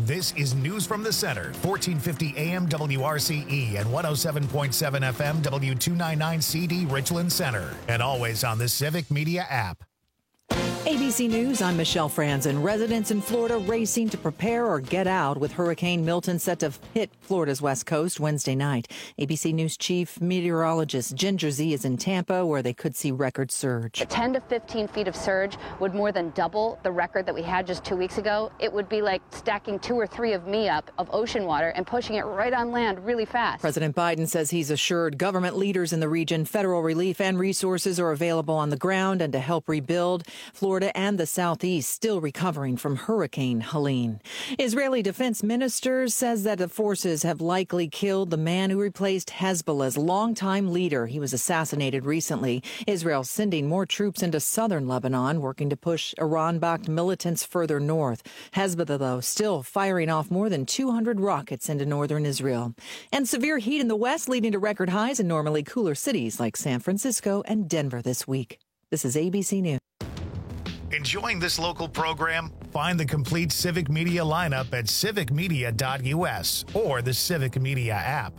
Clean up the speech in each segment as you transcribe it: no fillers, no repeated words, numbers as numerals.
This is News from the Center, 1450 AM WRCE and 107.7 FM W299 CD Richland Center, and always on the Civic Media app. ABC News, I'm Michelle Franzen. Residents in Florida racing to prepare or get out with Hurricane Milton set to hit Florida's west coast Wednesday night. ABC News Chief Meteorologist Ginger Zee is in Tampa, where they could see record surge. 10 to 15 feet of surge would more than double the record that we had just 2 weeks ago. It would be like stacking 2 or 3 of me up of ocean water and pushing it right on land really fast. President Biden says he's assured government leaders in the region federal relief and resources are available on the ground and to help rebuild. Florida and the Southeast still recovering from Hurricane Helene. Israeli defense minister says that the forces have likely killed the man who replaced Hezbollah's longtime leader. He was assassinated recently. Israel sending more troops into southern Lebanon, working to push Iran-backed militants further north. Hezbollah, though, still firing off more than 200 rockets into northern Israel. And severe heat in the west leading to record highs in normally cooler cities like San Francisco and Denver this week. This is ABC News. Enjoying this local program? Find the complete Civic Media lineup at civicmedia.us or the Civic Media app.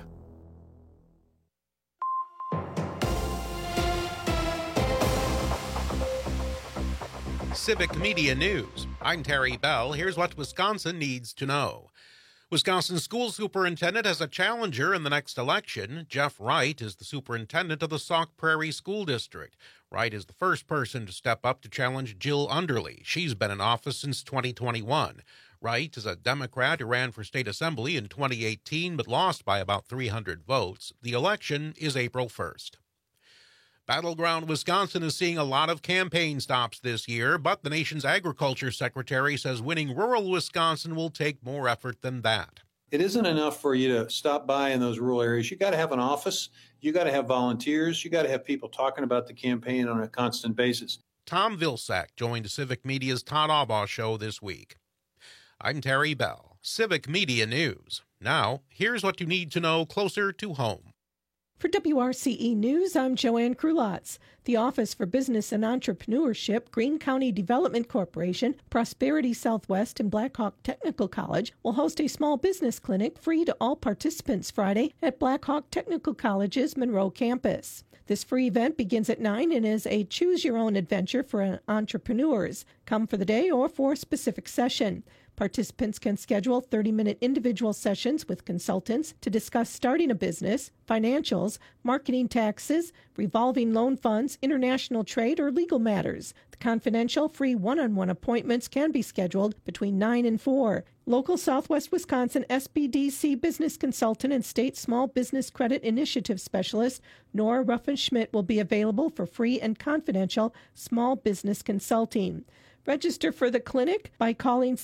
Civic Media News. I'm Terry Bell. Here's what Wisconsin needs to know. Wisconsin school superintendent has a challenger in the next election. Jeff Wright is the superintendent of the Sauk Prairie School District. Wright is the first person to step up to challenge Jill Underly. She's been in office since 2021. Wright is a Democrat who ran for state assembly in 2018 but lost by about 300 votes. The election is April 1st. Battleground Wisconsin is seeing a lot of campaign stops this year, but the nation's agriculture secretary says winning rural Wisconsin will take more effort than that. It isn't enough for you to stop by in those rural areas. You got to have an office. You got to have volunteers. You got to have people talking about the campaign on a constant basis. Tom Vilsack joined Civic Media's Todd Aubaugh show this week. I'm Terry Bell, Civic Media News. Now, here's what you need to know closer to home. For WRCE News, I'm Joanne Krulotz. The Office for Business and Entrepreneurship, Greene County Development Corporation, Prosperity Southwest, and Blackhawk Technical College will host a small business clinic free to all participants Friday at Blackhawk Technical College's Monroe campus. This free event begins at 9 and is a choose-your-own adventure for entrepreneurs. Come for the day or for a specific session. Participants can schedule 30-minute individual sessions with consultants to discuss starting a business, financials, marketing, taxes, revolving loan funds, international trade, or legal matters. The confidential, free one-on-one appointments can be scheduled between 9 and 4. Local Southwest Wisconsin SBDC business consultant and state small business credit initiative specialist Nora Ruffin-Schmidt will be available for free and confidential small business consulting. Register for the clinic by calling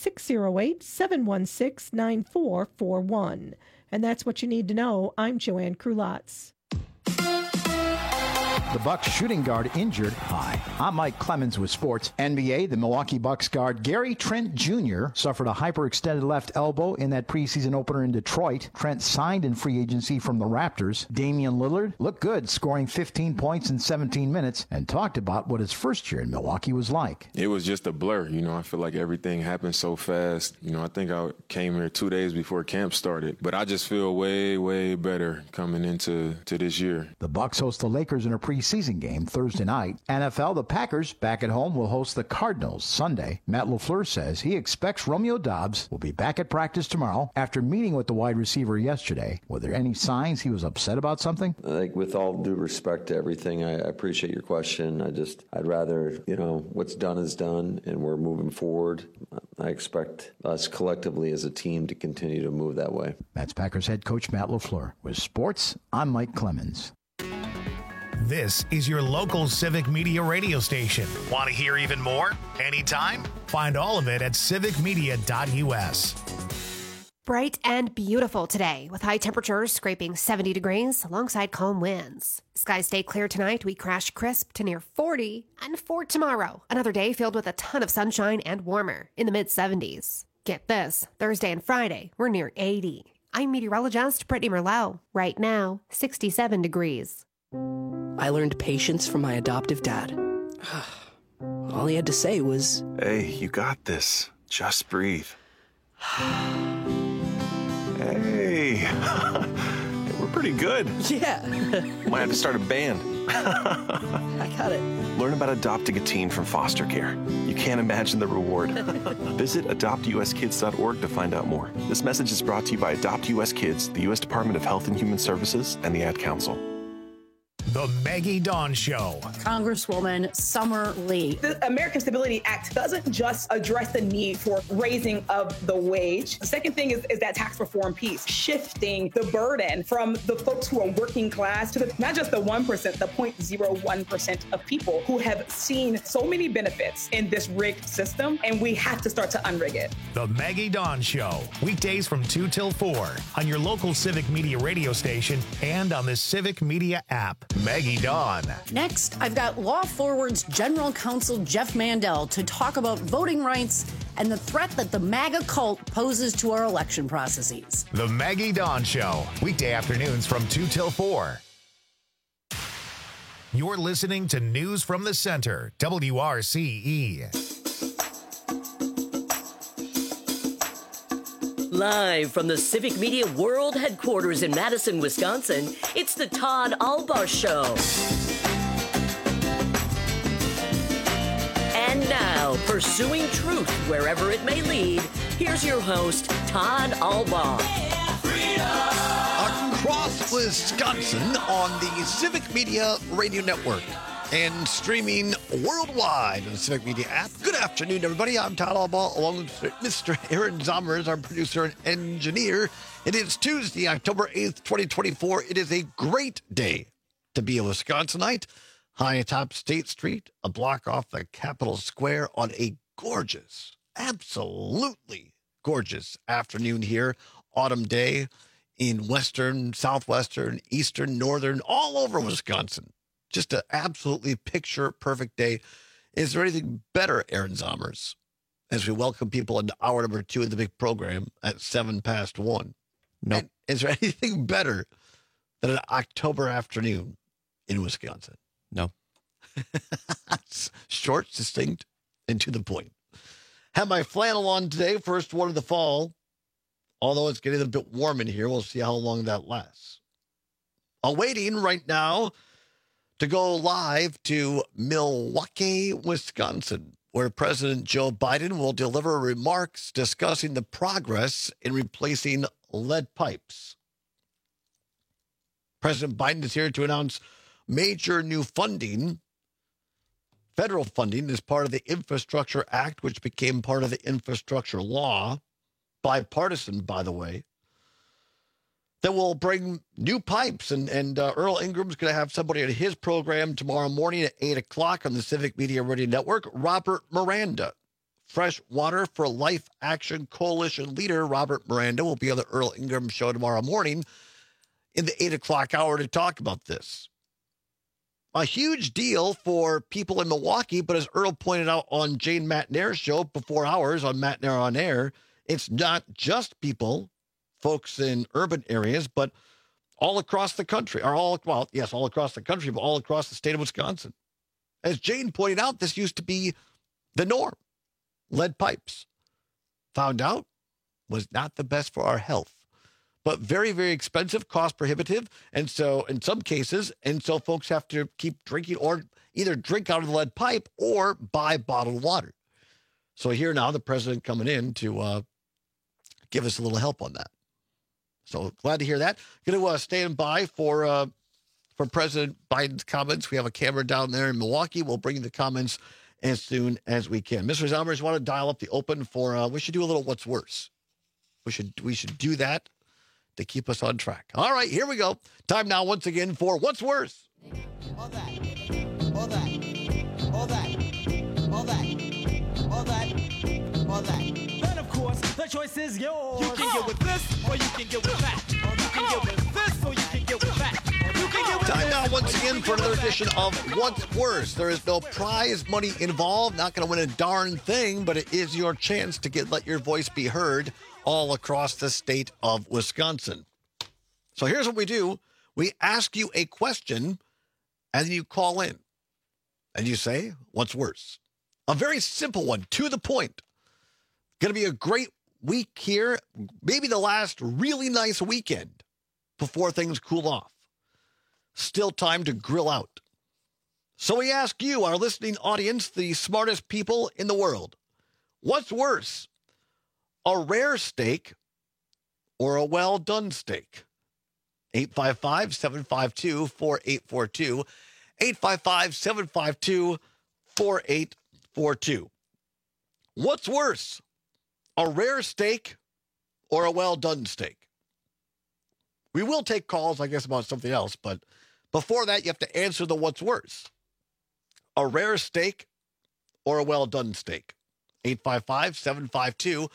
608-716-9441. And that's what you need to know. I'm Joanne Krulotz. The Bucks shooting guard injured. Hi, I'm Mike Clemens with sports. NBA, the Milwaukee Bucks guard Gary Trent Jr. suffered a hyperextended left elbow in that preseason opener in Detroit. Trent signed in free agency from the Raptors. Damian Lillard looked good, scoring 15 points in 17 minutes, and talked about what his first year in Milwaukee was like. It was just a blur. I feel like everything happened so fast. I think I came here 2 days before camp started, but I just feel way, way better coming into this year. The Bucks host the Lakers in a preseason game Thursday night. NFL, the Packers, back at home, will host the Cardinals Sunday. Matt LaFleur says he expects Romeo Doubs will be back at practice tomorrow after meeting with the wide receiver yesterday. Were there any signs he was upset about something? With all due respect to everything, I appreciate your question. I'd rather, what's done is done, and we're moving forward. I expect us collectively as a team to continue to move that way. That's Packers head coach Matt LaFleur. With sports, I'm Mike Clemens. This is your local Civic Media radio station. Want to hear even more? Anytime? Find all of it at civicmedia.us. Bright and beautiful today, with high temperatures scraping 70 degrees alongside calm winds. Skies stay clear tonight. We crash crisp to near 40, and for tomorrow, another day filled with a ton of sunshine and warmer in the mid-70s. Get this, Thursday and Friday, we're near 80. I'm meteorologist Brittany Merlot. Right now, 67 degrees. I learned patience from my adoptive dad. All he had to say was, "Hey, you got this. Just breathe." Hey, we're pretty good. Yeah. Might have to start a band. I got it. Learn about adopting a teen from foster care. You can't imagine the reward. Visit adoptuskids.org to find out more. This message is brought to you by Adopt US Kids, the U.S. Department of Health and Human Services, and the Ad Council. The Maggie Dawn Show. Congresswoman Summer Lee. The American Stability Act doesn't just address the need for raising of the wage. The second thing is that tax reform piece, shifting the burden from the folks who are working class to not just the 1%, the 0.01% of people who have seen so many benefits in this rigged system, and we have to start to unrig it. The Maggie Dawn Show. Weekdays from 2 till 4 on your local Civic Media radio station and on the Civic Media app. Maggie Dawn. Next, I've got Law Forward's General Counsel Jeff Mandel to talk about voting rights and the threat that the MAGA cult poses to our election processes. The Maggie Dawn Show. Weekday afternoons from 2 till 4. You're listening to News from the Center, WRCE. Live from the Civic Media World Headquarters in Madison, Wisconsin, it's the Todd Albaugh Show. And now, pursuing truth wherever it may lead, here's your host, Todd Albaugh. Across Wisconsin on the Civic Media Radio Network and streaming worldwide on the Civic Media app. Good afternoon, everybody. I'm Todd Albaugh, along with Mr. Aaron Zommers, our producer and engineer. It is Tuesday, October 8th, 2024. It is a great day to be a Wisconsinite. High atop State Street, a block off the Capitol Square on a gorgeous, absolutely gorgeous afternoon here, autumn day in western, southwestern, eastern, northern, all over Wisconsin. Just an absolutely picture-perfect day. Is there anything better, Aaron Zommers, as we welcome people into hour number 2 of the big program at 1:07? No. Nope. Is there anything better than an October afternoon in Wisconsin? No. Short, succinct, and to the point. Have my flannel on today, first one of the fall. Although it's getting a bit warm in here, we'll see how long that lasts. Awaiting right now to go live to Milwaukee, Wisconsin, where President Joe Biden will deliver remarks discussing the progress in replacing lead pipes. President Biden is here to announce major new funding, federal funding, as part of the Infrastructure Act, which became part of the infrastructure law, bipartisan, by the way, that will bring new pipes. And Earl Ingram's going to have somebody on his program tomorrow morning at 8 o'clock on the Civic Media Radio Network. Robert Miranda, Fresh Water for Life Action Coalition leader Robert Miranda, will be on the Earl Ingram show tomorrow morning in the 8 o'clock hour to talk about this. A huge deal for people in Milwaukee, but as Earl pointed out on Jane Matnair's show before ours on Matnair on Air, it's not just people, folks in urban areas, but all across the country, all across the country, but all across the state of Wisconsin. As Jane pointed out, this used to be the norm. Lead pipes, found out, was not the best for our health, but very, very expensive, cost prohibitive. And so in some cases, folks have to keep drinking or either drink out of the lead pipe or buy bottled water. So here now, the president coming in to give us a little help on that. So glad to hear that. Going to stand by for President Biden's comments. We have a camera down there in Milwaukee. We'll bring you the comments as soon as we can. Mr. Zommers, want to dial up the open for, we should do a little what's worse. We should do that to keep us on track. All right, here we go. Time now once again for What's Worse. All that. Then, of course, the choice is yours. You can get with this, or you can get with that. You can get with this, or you can get with that. Time now once again for another edition of What's Worse. There is no prize money involved. Not going to win a darn thing, but it is your chance to let your voice be heard all across the state of Wisconsin. So here's what we do. We ask you a question, and then you call in. And you say, what's worse? A very simple one, to the point. Going to be a great week here, maybe the last really nice weekend before things cool off. Still time to grill out. So we ask you, our listening audience, the smartest people in the world, what's worse, a rare steak or a well-done steak? 855-752-4842. 855-752-4842. What's worse, a rare steak or a well-done steak? We will take calls, I guess, about something else, but before that, you have to answer the what's worse. A rare steak or a well-done steak? 855-752-4842.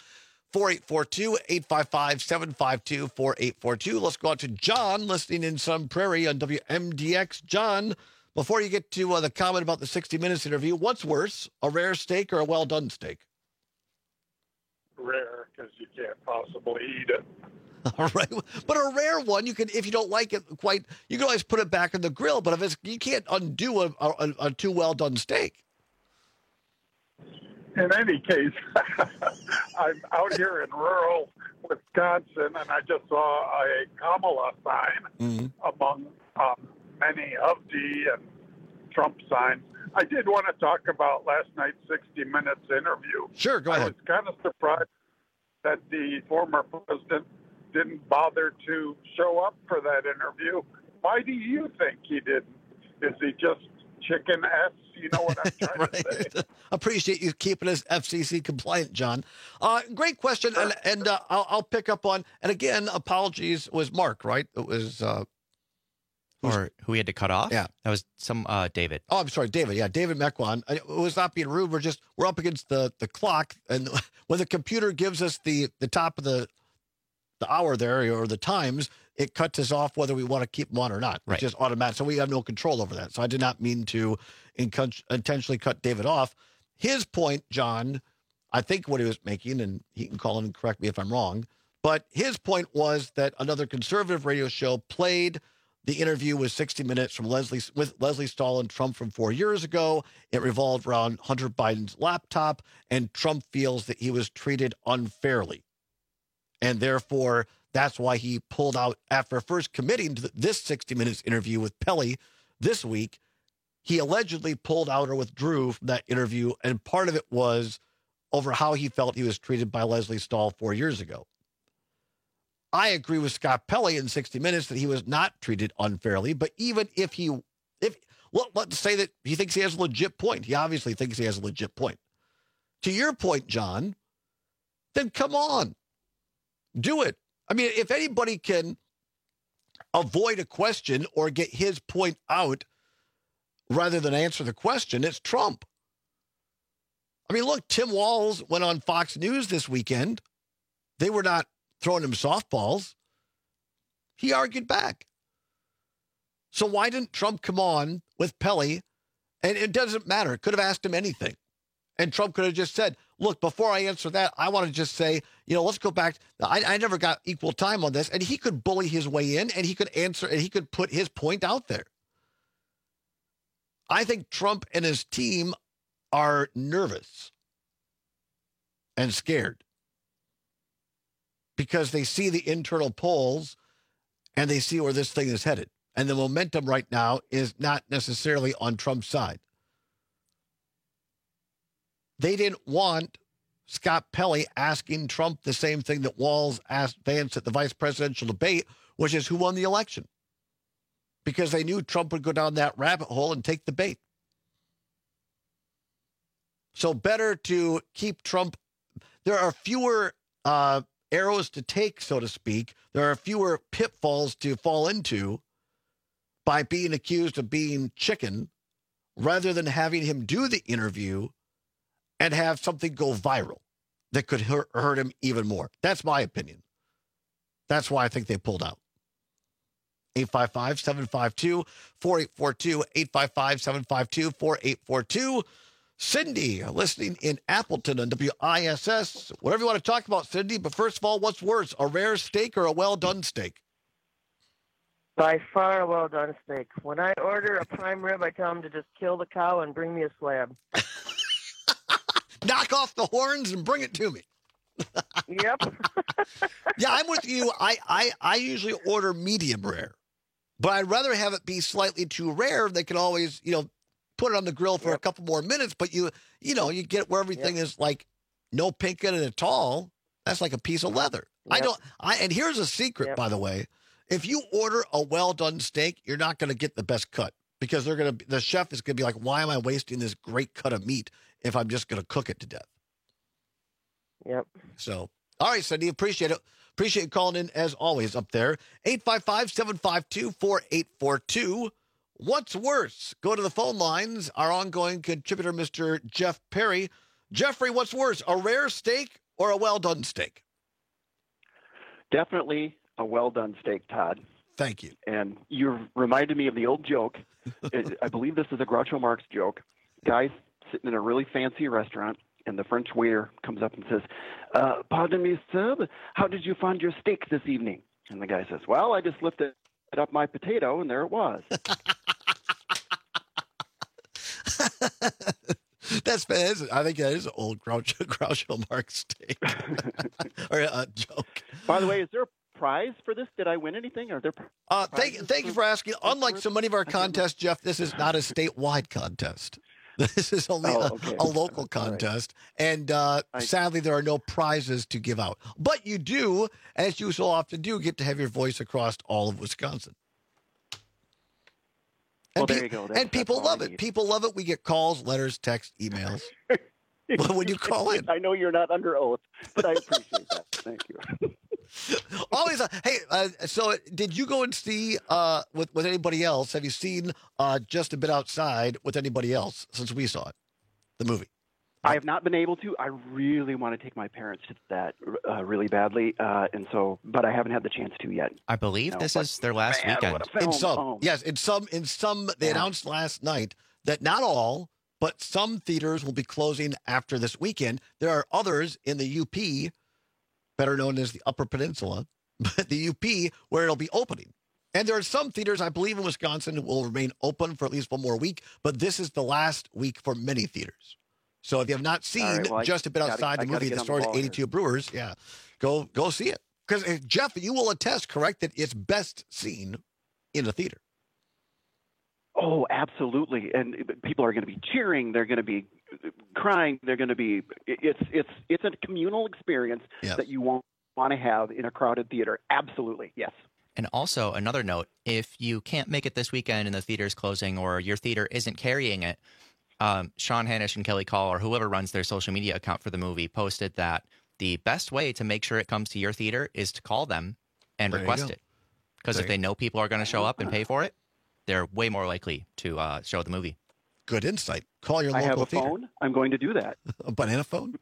855-752-4842. Let's go out to John, listening in Sun Prairie on WMDX. John, before you get to the comment about the 60 Minutes interview, what's worse, a rare steak or a well-done steak? Rare, because you can't possibly eat it. All right, but a rare one, you can, if you don't like it quite, you can always put it back in the grill. But if it's, you can't undo a too well-done steak. In any case, I'm out here in rural Wisconsin, and I just saw a Kamala sign among many of the and Trump signs. I did want to talk about last night's 60 Minutes interview. Sure, go ahead. I was kind of surprised that the former president didn't bother to show up for that interview. Why do you think he didn't? Is he just chicken ass? You know what I'm trying to say? Appreciate you keeping us FCC compliant, John. Great question, and I'll pick up on. And again, apologies. It was Mark, right? It was or who we had to cut off. Yeah, that was some David. Oh, I'm sorry, David. Yeah, David Mequon. It was not being rude. We're up against the clock, and when the computer gives us the top of the hour there or the times, it cuts us off whether we want to keep them on or not. Right. It's just automatic. So we have no control over that. So I did not mean to intentionally cut David off. His point, John, I think what he was making, and he can call in and correct me if I'm wrong, but his point was that another conservative radio show played the interview with 60 Minutes with Leslie Stahl and Trump from 4 years ago. It revolved around Hunter Biden's laptop, and Trump feels that he was treated unfairly. And therefore, that's why he pulled out after first committing to this 60 Minutes interview with Pelley this week. He allegedly pulled out or withdrew from that interview, and part of it was over how he felt he was treated by Leslie Stahl 4 years ago. I agree with Scott Pelley in 60 Minutes that he was not treated unfairly, but even let's say that he thinks he has a legit point. He obviously thinks he has a legit point. To your point, John, then come on. Do it. I mean, if anybody can avoid a question or get his point out rather than answer the question, it's Trump. I mean, look, Tim Walz went on Fox News this weekend. They were not throwing him softballs. He argued back. So why didn't Trump come on with Pelley? And it doesn't matter. Could have asked him anything. And Trump could have just said, look, before I answer that, I want to just say, let's go back. I never got equal time on this. And he could bully his way in, and he could answer, and he could put his point out there. I think Trump and his team are nervous and scared because they see the internal polls and they see where this thing is headed. And the momentum right now is not necessarily on Trump's side. They didn't want Scott Pelley asking Trump the same thing that Walz asked Vance at the vice presidential debate, which is who won the election. Because they knew Trump would go down that rabbit hole and take the bait. So better to keep Trump. There are fewer arrows to take, so to speak. There are fewer pitfalls to fall into by being accused of being chicken rather than having him do the interview and have something go viral that could hurt him even more. That's my opinion. That's why I think they pulled out. 855-752-4842, 855-752-4842. Cindy, listening in Appleton on WISS. Whatever you want to talk about, Cindy, but first of all, what's worse, a rare steak or a well-done steak? By far a well-done steak. When I order a prime rib, I tell them to just kill the cow and bring me a slab. Knock off the horns and bring it to me. Yep. Yeah, I'm with you. I usually order medium rare, but I'd rather have it be slightly too rare. They can always, put it on the grill for a couple more minutes, but you get where everything is like no pink in it at all. That's like a piece of leather. Yep. And here's a secret, by the way. If you order a well-done steak, you're not going to get the best cut because the chef is going to be like, why am I wasting this great cut of meat if I'm just going to cook it to death? Yep. So, all right, Cindy, appreciate it. Appreciate you calling in as always up there. 855-752-4842. What's worse? Go to the phone lines. Our ongoing contributor, Mr. Jeff Perry. Jeffrey, what's worse, a rare steak or a well-done steak? Definitely a well-done steak, Todd. Thank you. And you reminded me of the old joke. I believe this is a Groucho Marx joke. Guy's sitting in a really fancy restaurant, and the French waiter comes up and says, pardon me, sir, how did you find your steak this evening? And the guy says, well, I just lifted up my potato, and there it was. I think that is an old Groucho Marx steak or a joke. By the way, is there a prize for this? Did I win anything? Are there? Thank you for asking. Unlike so many of our contests, Jeff, this is not a statewide contest. This is only a local contest, and sadly, there are no prizes to give out. But you do, as you so often do, get to have your voice across all of Wisconsin. Well, there you go. And people love it. People love it. We get calls, letters, texts, emails. When you call in. I know you're not under oath, but I appreciate that. Thank you. Always. So did you go and see with anybody else? Have you seen Just a Bit Outside with anybody else since we saw it, the movie? I have not been able to. I really want to take my parents to that really badly, but I haven't had the chance to yet. I believe this is their last weekend. In some, they announced last night that not all, but some theaters will be closing after this weekend. There are others in the UP, better known as the Upper Peninsula, but the UP, where it'll be opening. And there are some theaters, I believe, in Wisconsin will remain open for at least one more week, but this is the last week for many theaters. So if you have not seen Just a Bit Outside, the movie that starred 82 Brewers, go see it. Because, Jeff, you will attest, correct, that it's best seen in a theater. Oh, absolutely. And people are going to be cheering. They're going to be crying. They're going to be – it's a communal experience that you want to have in a crowded theater. Absolutely, yes. And also, another note, if you can't make it this weekend and the theater's closing or your theater isn't carrying it, Sean Hanish and Kelly Call, or whoever runs their social media account for the movie, posted that the best way to make sure it comes to your theater is to call them and request it. Because if they know people are going to show up and pay for it, they're way more likely to show the movie. Good insight. Call your local theater. I have a phone. I'm going to do that. A banana phone?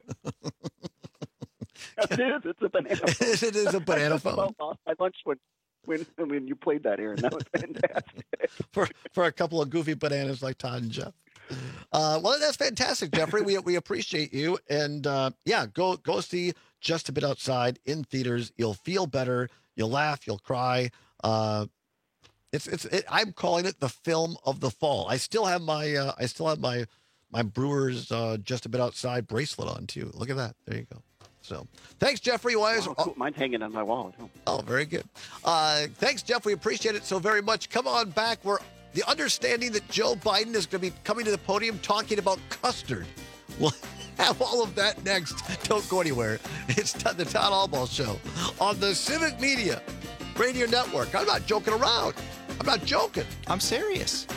It is. It's a banana phone. It is a banana phone. My lunch when you played that, Aaron, that was fantastic. for a couple of goofy bananas like Todd and Jeff. Well, that's fantastic, Jeffrey. We appreciate you, and go see Just a Bit Outside in theaters. You'll feel better. You'll laugh. You'll cry. I'm calling it the film of the fall. I still have my Brewers Just a Bit Outside bracelet on too. Look at that. There you go. So, thanks, Jeffrey. Cool. Mine's hanging on my wall at home. Oh, very good. Thanks, Jeff. We appreciate it so very much. Come on back. We're the understanding that Joe Biden is going to be coming to the podium talking about custard. We'll have all of that next. Don't go anywhere. It's the Todd Albaugh Show on the Civic Media Radio Network. I'm not joking around. I'm not joking. I'm serious.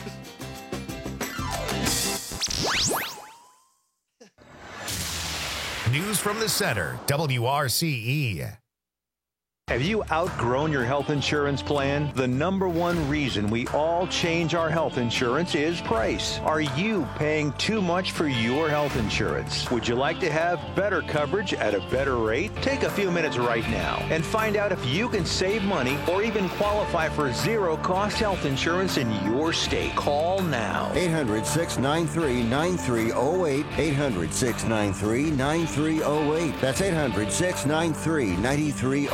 News from the Center, WRCE. Have you outgrown your health insurance plan? The number one reason we all change our health insurance is price. Are you paying too much for your health insurance? Would you like to have better coverage at a better rate? Take a few minutes right now and find out if you can save money or even qualify for zero-cost health insurance in your state. Call now. 800-693-9308. 800-693-9308. That's 800-693-9308.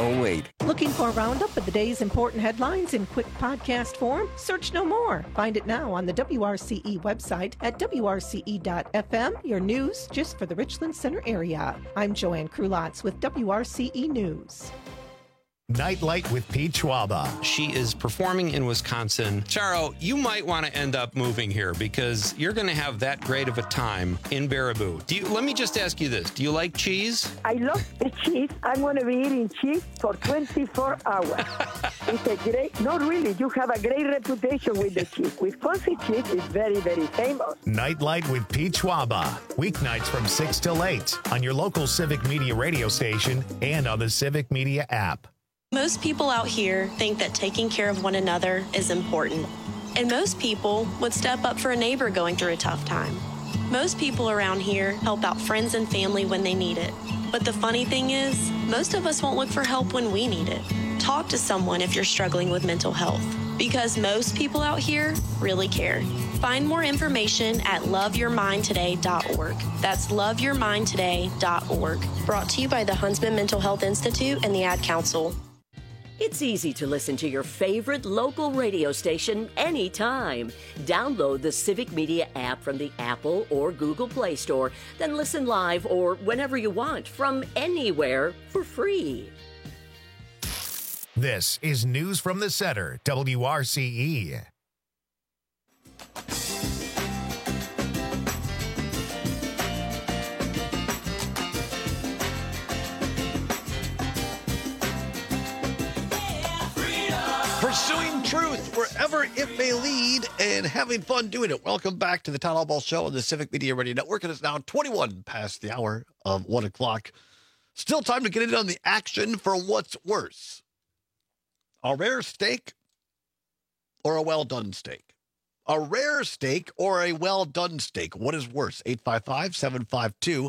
League. Looking for a roundup of the day's important headlines in quick podcast form? Search no more. Find it now on the WRCE website at WRCE.FM, your news just for the Richland Center area. I'm Joanne Krulotz with WRCE News. Nightlight with Pete Schwaba. She is performing in Wisconsin. Charo, you might want to end up moving here because you're going to have that great of a time in Baraboo. Let me just ask you this. Do you like cheese? I love the cheese. I'm going to be eating cheese for 24 hours. It's a great, not really, you have a great reputation with the cheese. Wisconsin cheese is very, very famous. Nightlight with Pete Schwaba. Weeknights from 6 till 8 on your local Civic Media radio station and on the Civic Media app. Most people out here think that taking care of one another is important. And most people would step up for a neighbor going through a tough time. Most people around here help out friends and family when they need it. But the funny thing is, most of us won't look for help when we need it. Talk to someone if you're struggling with mental health, because most people out here really care. Find more information at loveyourmindtoday.org. That's loveyourmindtoday.org. Brought to you by the Huntsman Mental Health Institute and the Ad Council. It's easy to listen to your favorite local radio station anytime. Download the Civic Media app from the Apple or Google Play Store, then listen live or whenever you want from anywhere for free. This is News from the Center, WRCE. Pursuing truth wherever it may lead and having fun doing it. Welcome back to the Town Hall Ball Show on the Civic Media Radio Network. It is now 21 past the hour of 1 o'clock. Still time to get in on the action for what's worse. A rare steak or a well-done steak? A rare steak or a well-done steak? What is worse? 855-752-4842,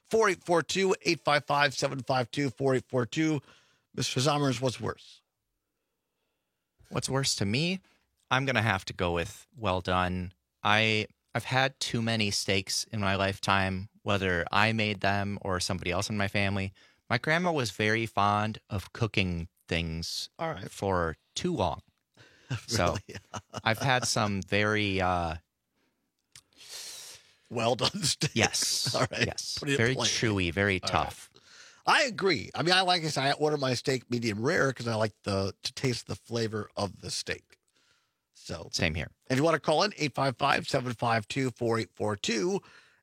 855-752-4842. Mr. Zommers, what's worse? What's worse to me? I'm going to have to go with well done. I've had too many steaks in my lifetime, whether I made them or somebody else in my family. My grandma was very fond of cooking things for too long. So I've had some very well done steaks. Yes. All right. Yes. Very chewy, very tough. Right. I agree. I mean, like I said, I order my steak medium rare because I like to taste the flavor of the steak. So same here. If you want to call in, 855-752-4842,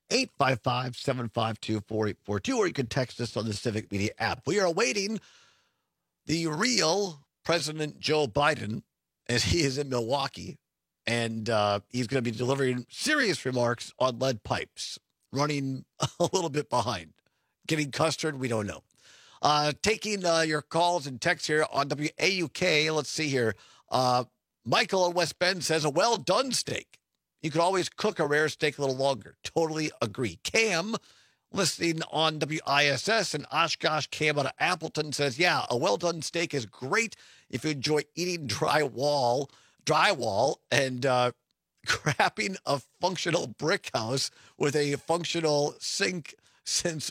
855-752-4842, or you can text us on the Civic Media app. We are awaiting the real President Joe Biden as he is in Milwaukee, and he's going to be delivering serious remarks on lead pipes, running a little bit behind. Getting custard, we don't know. Taking your calls and texts here on WAUK. Let's see here. Michael in West Bend says a well-done steak. You could always cook a rare steak a little longer. Totally agree. Cam, listening on WISS and Oshkosh, Cam out of Appleton says, yeah, a well-done steak is great if you enjoy eating drywall and crapping a functional brick house with a functional sink since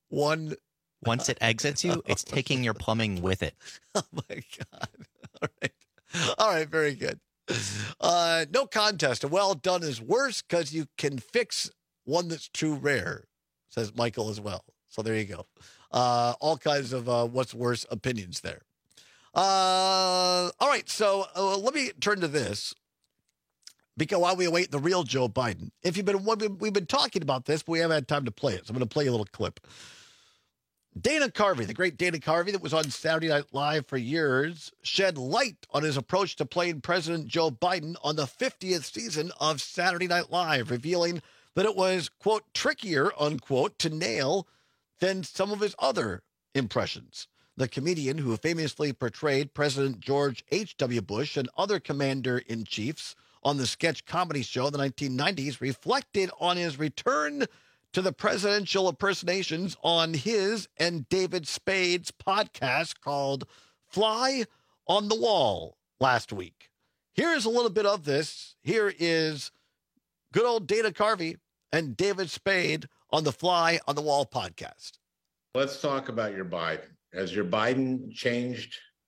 once it exits you, it's taking your plumbing with it. Oh my God. All right. Very good. No contest. A well done is worse because you can fix one that's too rare, says Michael as well. So there you go. All kinds of what's worse opinions there. All right. So let me turn to this. Because while we await the real Joe Biden, we've been talking about this, but we haven't had time to play it. So I'm going to play you a little clip. Dana Carvey, the great Dana Carvey that was on Saturday Night Live for years, shed light on his approach to playing President Joe Biden on the 50th season of Saturday Night Live, revealing that it was, quote, trickier, unquote, to nail than some of his other impressions. The comedian who famously portrayed President George H.W. Bush and other commander-in-chiefs on the sketch comedy show in the 1990s reflected on his return to the presidential impersonations on his and David Spade's podcast called Fly on the Wall last week. Here's a little bit of this. Here is good old Dana Carvey and David Spade on the Fly on the Wall podcast. Let's talk about your Biden. Has your Biden changed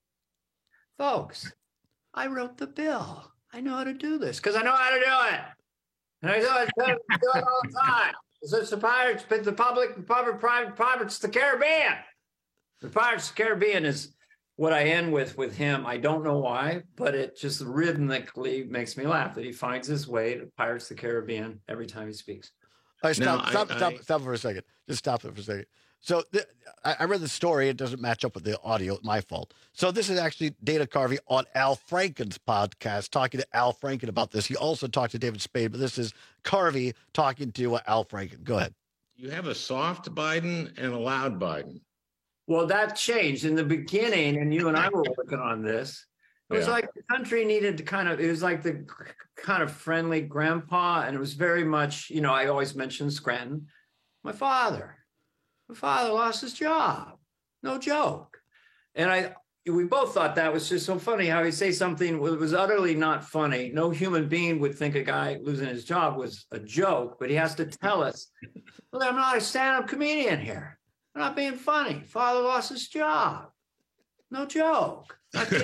Folks, I wrote the bill. I know how to do this because I know how to do it. And I do it all the time. It's the Pirates, but the public, private, Pirates, the Caribbean. The Pirates of the Caribbean is what I end with him. I don't know why, but it just rhythmically makes me laugh that he finds his way to Pirates of the Caribbean every time he speaks. All right, stop for a second. Just stop it for a second. So I read the story. It doesn't match up with the audio. My fault. So this is actually Dana Carvey on Al Franken's podcast, talking to Al Franken about this. He also talked to David Spade, but this is Carvey talking to Al Franken. Go ahead. You have a soft Biden and a loud Biden. Well, that changed in the beginning, and you and I were working on this. It was like the country needed to it was like the kind of friendly grandpa, and it was very much, I always mention Scranton. My father lost his job. No joke. And we both thought that was just so funny how he'd say something that was utterly not funny. No human being would think a guy losing his job was a joke, but he has to tell us, well, I'm not a stand-up comedian here. I'm not being funny. Father lost his job. No joke.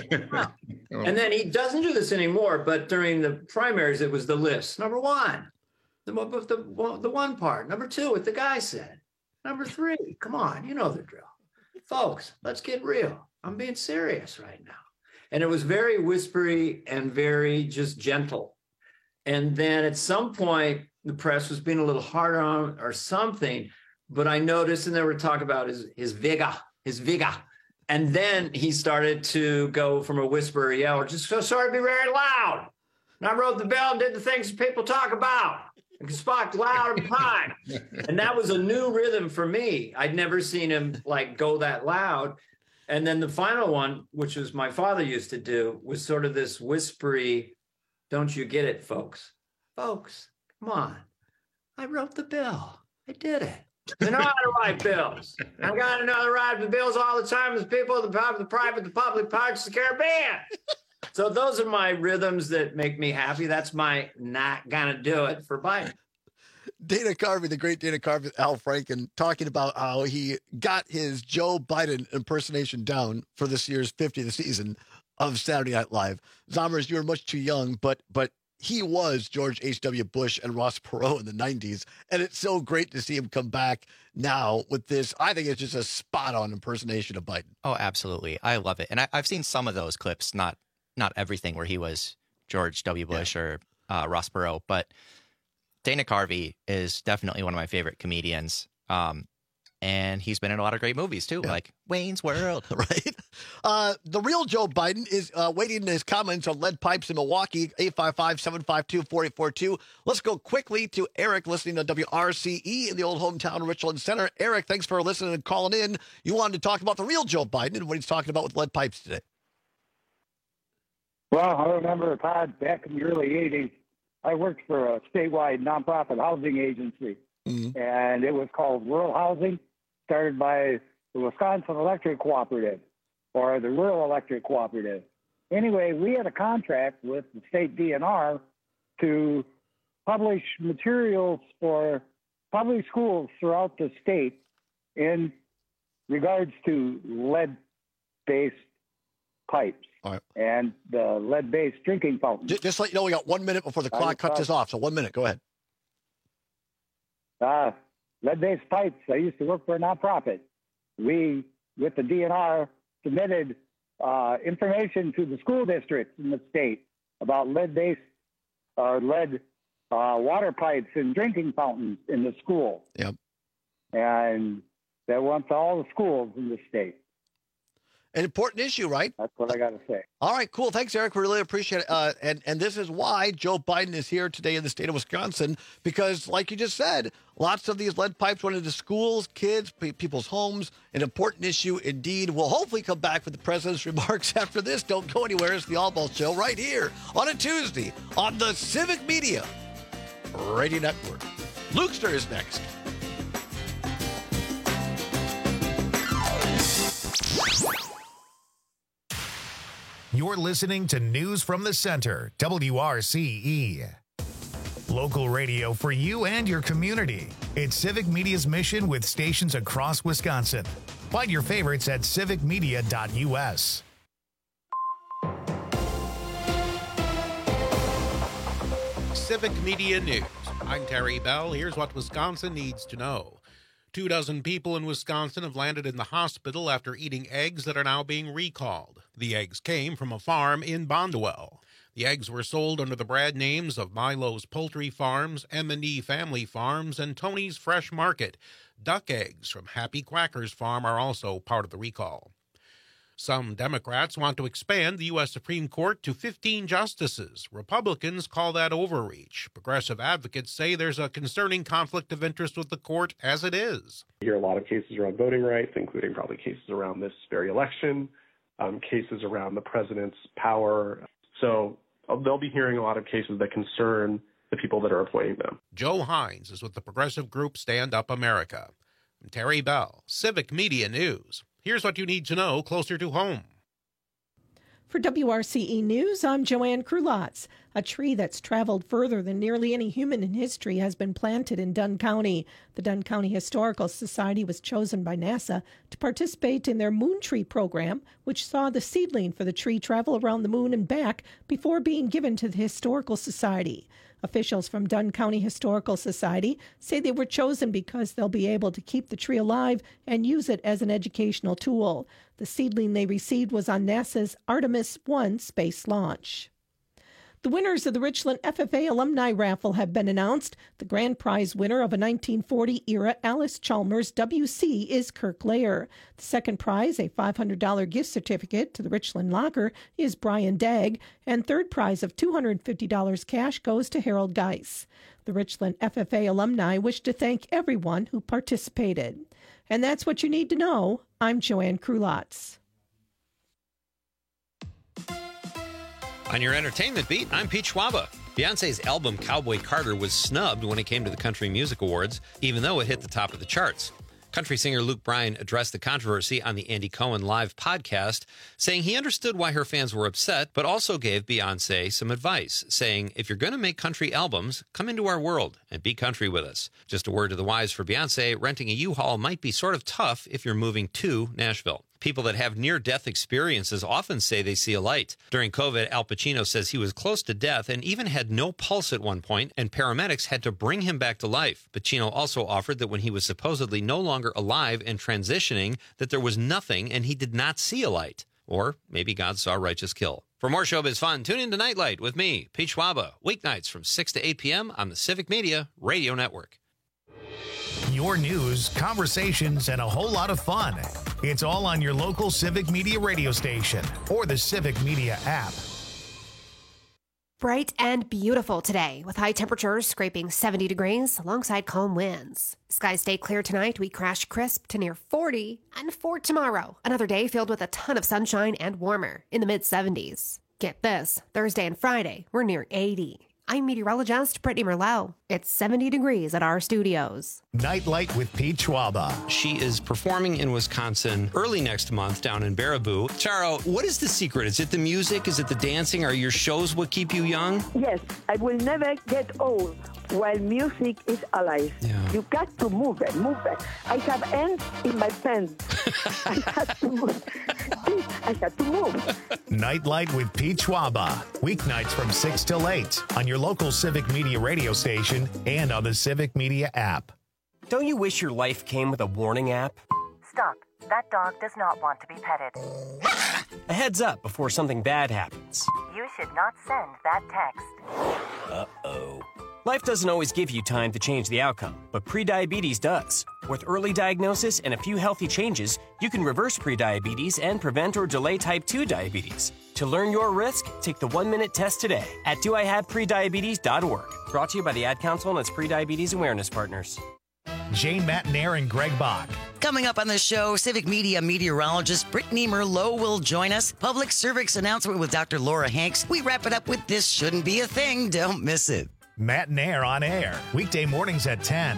And then he doesn't do this anymore, but during the primaries, it was the list. Number one, the one part. Number two, what the guy said. Number three, come on, you know the drill. Folks, let's get real. I'm being serious right now. And it was very whispery and very just gentle. And then at some point, the press was being a little harder on or something, but I noticed, and they were talking about his vigor. And then he started to go from a whisper, or just so sorry to be very loud. And I wrote the bill and did the things people talk about. And Spock loud and high. And that was a new rhythm for me. I'd never seen him go that loud. And then the final one, which was my father used to do, was sort of this whispery, don't you get it, folks? Folks, come on. I wrote the bill. I did it. I know how to write bills. I've got to know how to write bills all the time as people, the private, the public, Pirates of the Caribbean. So those are my rhythms that make me happy. That's my not gonna do it for Biden. Dana Carvey, the great Dana Carvey, Al Franken, talking about how he got his Joe Biden impersonation down for this year's 50th season of Saturday Night Live. Zombers, you were much too young, but he was George H.W. Bush and Ross Perot in the 90s, and it's so great to see him come back now with this. I think it's just a spot-on impersonation of Biden. Oh, absolutely. I love it. And I've seen some of those clips, not everything where he was George W. Bush or Ross Perot, but Dana Carvey is definitely one of my favorite comedians. And he's been in a lot of great movies, too, like Wayne's World. Right. The real Joe Biden is waiting his comments on lead pipes in Milwaukee, 855-752-4842. Let's go quickly to Eric listening to WRCE in the old hometown Richland Center. Eric, thanks for listening and calling in. You wanted to talk about the real Joe Biden and what he's talking about with lead pipes today. Well, I remember, Todd, back in the early 80s, I worked for a statewide nonprofit housing agency, and it was called Rural Housing, started by the Wisconsin Electric Cooperative, or the Rural Electric Cooperative. Anyway, we had a contract with the state DNR to publish materials for public schools throughout the state in regards to lead-based pipes. All right. And the lead-based drinking fountains. Just let you know, we got 1 minute before the clock cuts us off. So 1 minute. Go ahead. Lead-based pipes. I used to work for a nonprofit. We, with the DNR, submitted information to the school districts in the state about lead-based lead water pipes and drinking fountains in the school. Yep. And that went to all the schools in the state. An important issue, right? That's what I got to say. All right, cool. Thanks, Eric. We really appreciate it. And this is why Joe Biden is here today in the state of Wisconsin, because like you just said, lots of these lead pipes went into schools, kids, people's homes. An important issue indeed. We'll hopefully come back with the president's remarks after this. Don't go anywhere. It's the All Ball Show right here on a Tuesday on the Civic Media Radio Network. Lukester is next. You're listening to News from the Center, WRCE. Local radio for you and your community. It's Civic Media's mission with stations across Wisconsin. Find your favorites at civicmedia.us. Civic Media News. I'm Terry Bell. Here's what Wisconsin needs to know. 24 people in Wisconsin have landed in the hospital after eating eggs that are now being recalled. The eggs came from a farm in Bondwell. The eggs were sold under the brand names of Milo's Poultry Farms, M&E Family Farms, and Tony's Fresh Market. Duck eggs from Happy Quackers Farm are also part of the recall. Some Democrats want to expand the U.S. Supreme Court to 15 justices. Republicans call that overreach. Progressive advocates say there's a concerning conflict of interest with the court as it is. We hear a lot of cases around voting rights, including probably cases around this very election, cases around the president's power. So they'll be hearing a lot of cases that concern the people that are appointing them. Joe Hines is with the progressive group Stand Up America. I'm Terry Bell, Civic Media News. Here's what you need to know closer to home. For WRCE News, I'm Joanne Krulotz. A tree that's traveled further than nearly any human in history has been planted in Dunn County. The Dunn County Historical Society was chosen by NASA to participate in their Moon Tree program, which saw the seedling for the tree travel around the moon and back before being given to the Historical Society. Officials from Dunn County Historical Society say they were chosen because they'll be able to keep the tree alive and use it as an educational tool. The seedling they received was on NASA's Artemis 1 space launch. The winners of the Richland FFA Alumni Raffle have been announced. The grand prize winner of a 1940-era Alice Chalmers WC is Kirk Layer. The second prize, a $500 gift certificate to the Richland Locker, is Brian Dagg. And third prize of $250 cash goes to Harold Geis. The Richland FFA alumni wish to thank everyone who participated. And that's what you need to know. I'm Joanne Krulotz. On your entertainment beat, I'm Pete Schwaba. Beyonce's album Cowboy Carter was snubbed when it came to the Country Music Awards, even though it hit the top of the charts. Country singer Luke Bryan addressed the controversy on the Andy Cohen Live podcast, saying he understood why her fans were upset, but also gave Beyonce some advice, saying, if you're going to make country albums, come into our world and be country with us. Just a word to the wise for Beyonce, renting a U-Haul might be sort of tough if you're moving to Nashville. People that have near-death experiences often say they see a light. During COVID, Al Pacino says he was close to death and even had no pulse at one point, and paramedics had to bring him back to life. Pacino also offered that when he was supposedly no longer alive and transitioning, that there was nothing and he did not see a light. Or maybe God saw righteous kill. For more showbiz fun, tune in to Nightlight with me, Pete Schwaba, weeknights from 6 to 8 p.m. on the Civic Media Radio Network. Your news, conversations, and a whole lot of fun. It's all on your local Civic Media radio station or the Civic Media app. Bright and beautiful today, with high temperatures scraping 70 degrees alongside calm winds. Skies stay clear tonight. We crash crisp to near 40, and for tomorrow, another day filled with a ton of sunshine and warmer in the mid-70s. Get this, Thursday and Friday, we're near 80. I'm meteorologist Brittany Merlot. It's 70 degrees at our studios. Nightlight with Pete Schwaba. She is performing in Wisconsin early next month down in Baraboo. Charo, what is the secret? Is it the music? Is it the dancing? Are your shows what keep you young? Yes, I will never get old while music is alive. Yeah. You got to move it. I have ants in my pants. I have to move. I have to move. Nightlight with Pete Schwaba. Weeknights from 6 till 8 on your local Civic Media radio station and on the Civic Media app. Don't you wish your life came with a warning app? Stop. That dog does not want to be petted. A heads up before something bad happens. You should not send that text. Uh-oh. Life doesn't always give you time to change the outcome, but prediabetes does. With early diagnosis and a few healthy changes, you can reverse prediabetes and prevent or delay type 2 diabetes. To learn your risk, take the 1-minute test today at doihaveprediabetes.org. Brought to you by the Ad Council and its prediabetes awareness partners. Jane Matnair and Greg Bach. Coming up on the show, Civic Media meteorologist Brittany Merlot will join us. Public service announcement with Dr. Laura Hanks. We wrap it up with This Shouldn't Be a Thing. Don't miss it. Matnair on air, weekday mornings at 10.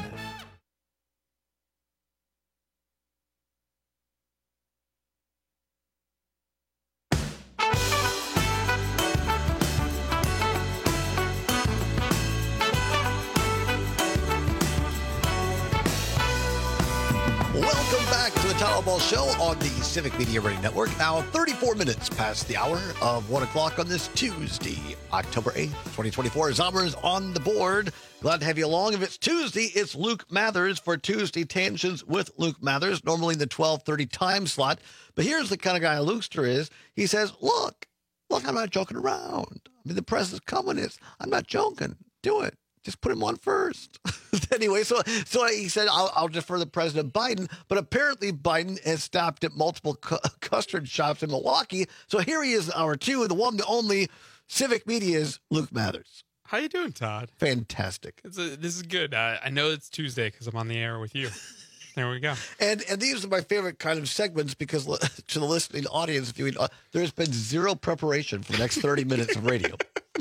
Welcome back to the Tom Caldwell Show on the Civic Media Radio Network. Now 34 minutes past the hour of 1 o'clock on this Tuesday, October 8th, 2024. Zombers on the board. Glad to have you along. If it's Tuesday, it's Luke Mathers for Tuesday Tangents with Luke Mathers, normally in the 12:30 time slot. But here's the kind of guy Lukester is. He says, look, I'm not joking around. I mean, the president's coming. I'm not joking. Do it. Just put him on first. Anyway, so he said, I'll defer to President Biden. But apparently Biden has stopped at multiple custard shops in Milwaukee. So here he is in hour two, the one, the only Civic Media's Luke Mathers. How you doing, Todd? Fantastic. This is good. I know it's Tuesday because I'm on the air with you. There we go. And these are my favorite kind of segments because to the listening audience, there's been zero preparation for the next 30 minutes of radio.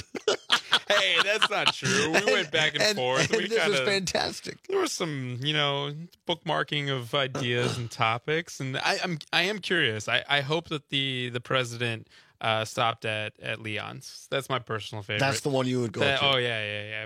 Hey, that's not true. We went back and forth. And this is fantastic. There was some, bookmarking of ideas and topics, and I am curious. I hope that the president stopped at Leon's. That's my personal favorite. That's the one you would go to. Oh yeah.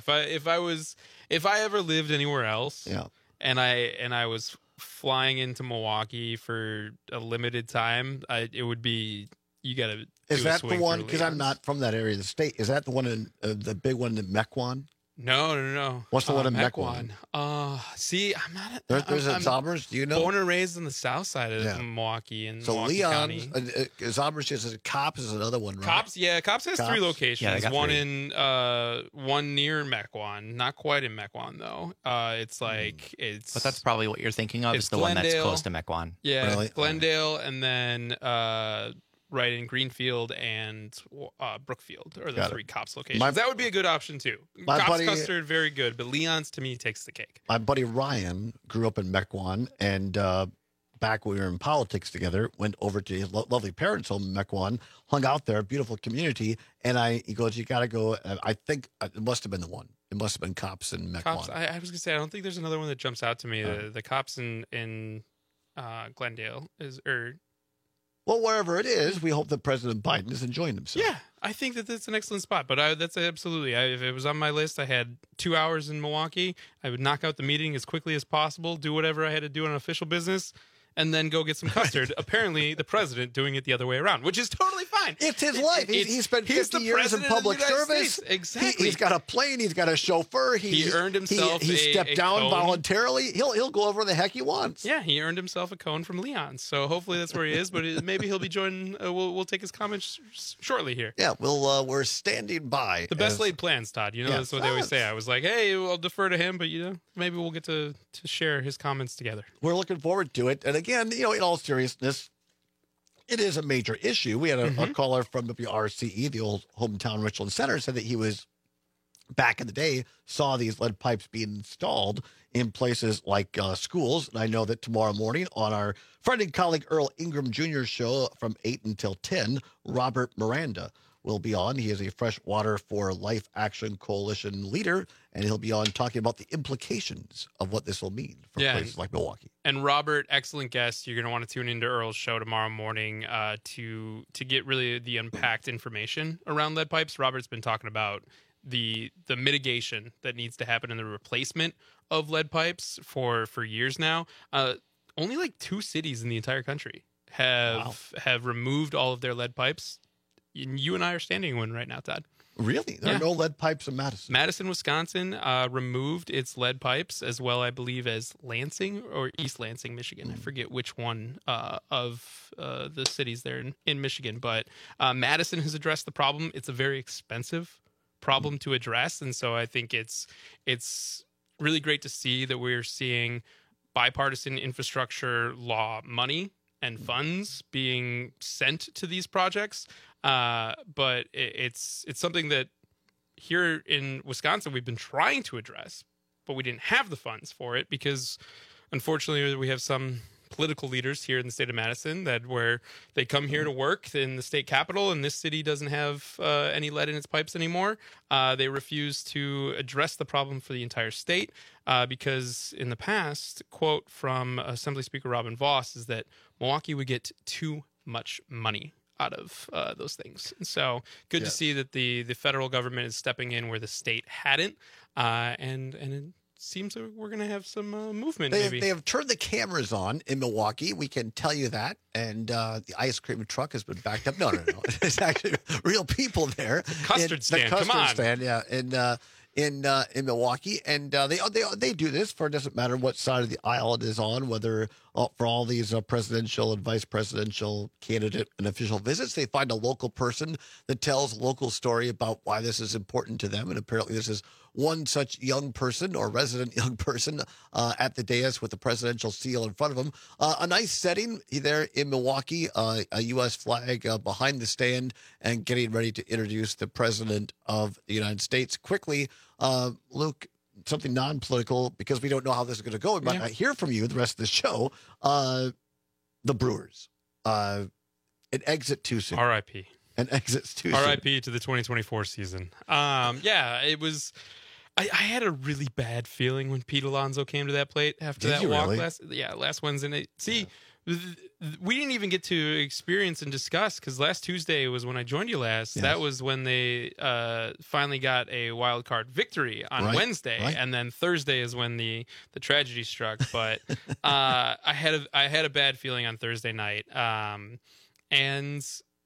If I ever lived anywhere else, yeah, and I was flying into Milwaukee for a limited time, it would be. You got to. Is that the one? Because I'm not from that area of the state. Is that the one in the big one in Mequon? No. What's the one in Mequon? See, I'm not. There's a Zombers. Do you know? Born and raised on the south side of Milwaukee and so Milwaukee Leon's County. Zombers is Cops is another one, right? Cops has three locations. Yeah, one in one near Mequon, not quite in Mequon though. It's like it's. But that's probably what you're thinking of. Is the Glendale, one that's close to Mequon. Yeah, really? Glendale, and then. Right in Greenfield and Brookfield are the three Cops locations. That would be a good option too. Cops custard, very good, but Leon's to me takes the cake. My buddy Ryan grew up in Mequon, and back when we were in politics together, went over to his lovely parents' home in Mequon, hung out there, beautiful community, and he goes, "You got to go." I think it must have been the one. It must have been Cops in Mequon. Cops. I was gonna say I don't think there's another one that jumps out to me. The Cops in Glendale Well, wherever it is, we hope that President Biden is enjoying himself. Yeah, I think that that's an excellent spot. But that's absolutely. If it was on my list, I had 2 hours in Milwaukee. I would knock out the meeting as quickly as possible, do whatever I had to do on official business, and then go get some custard. Apparently, the president doing it the other way around, which is totally fine. It's his life. He spent 50 years in public service. Exactly. He's got a plane. He's got a chauffeur. He earned himself He stepped down cone. voluntarily. He'll go over the heck he wants. Yeah, he earned himself a cone from Leon. So hopefully that's where he is. But maybe he'll be joining. We'll take his comments shortly here. Yeah, we're standing by. The best laid plans, Todd. That's what they always say. I was like, hey, I'll defer to him, but maybe we'll get to share his comments together. We're looking forward to it. And again, in all seriousness, it is a major issue. We had a caller from WRCE, the old hometown Richland Center, said that he was back in the day, saw these lead pipes being installed in places like schools. And I know that tomorrow morning on our friend and colleague Earl Ingram Jr. show from 8 until 10, Robert Miranda will be on. He is a Freshwater for Life Action Coalition leader, and he'll be on talking about the implications of what this will mean for places like Milwaukee. And Robert, excellent guest. You're going to want to tune into Earl's show tomorrow morning to get really the unpacked information around lead pipes. Robert's been talking about the mitigation that needs to happen in the replacement of lead pipes for years now. Only like 2 cities in the entire country have removed all of their lead pipes. You and I are standing in one right now, Todd. Really? There are no lead pipes in Madison. Madison, Wisconsin removed its lead pipes, as well, I believe, as Lansing or East Lansing, Michigan. I forget which one of the cities there in Michigan. But Madison has addressed the problem. It's a very expensive problem to address. And so I think it's really great to see that we're seeing bipartisan infrastructure law money and funds being sent to these projects. But it's something that here in Wisconsin we've been trying to address, but we didn't have the funds for it because, unfortunately, we have some political leaders here in the state of Madison where they come here to work in the state capitol, and this city doesn't have any lead in its pipes anymore. They refuse to address the problem for the entire state because in the past, quote from Assembly Speaker Robin Voss, is that Milwaukee would get too much money out of those things. And so good to see that the federal government is stepping in where the state hadn't, and seems that we're going to have some movement. They have turned the cameras on in Milwaukee. We can tell you that. And the ice cream truck has been backed up. No. It's actually real people there. The custard stand. The custard Come on. stand, yeah. In Milwaukee, and they do this for, it doesn't matter what side of the aisle it is on, whether for all these presidential and vice presidential candidate and official visits, they find a local person that tells a local story about why this is important to them. And apparently this is one such young person or resident young person at the dais with the presidential seal in front of him. A nice setting there in Milwaukee, a U.S. flag behind the stand, and getting ready to introduce the president of the United States. Quickly, Luke, something non-political, because we don't know how this is going to go. We might not hear from you the rest of the show. The Brewers. An exit too soon. R.I.P. An exit too soon. R.I.P. to the 2024 season. It was... I had a really bad feeling when Pete Alonso came to that plate after that walk last Wednesday night. We didn't even get to experience and discuss, because last Tuesday was when I joined you last. Yes. That was when they finally got a wild card victory on Wednesday, and then Thursday is when the tragedy struck. But I had a bad feeling on Thursday night, and.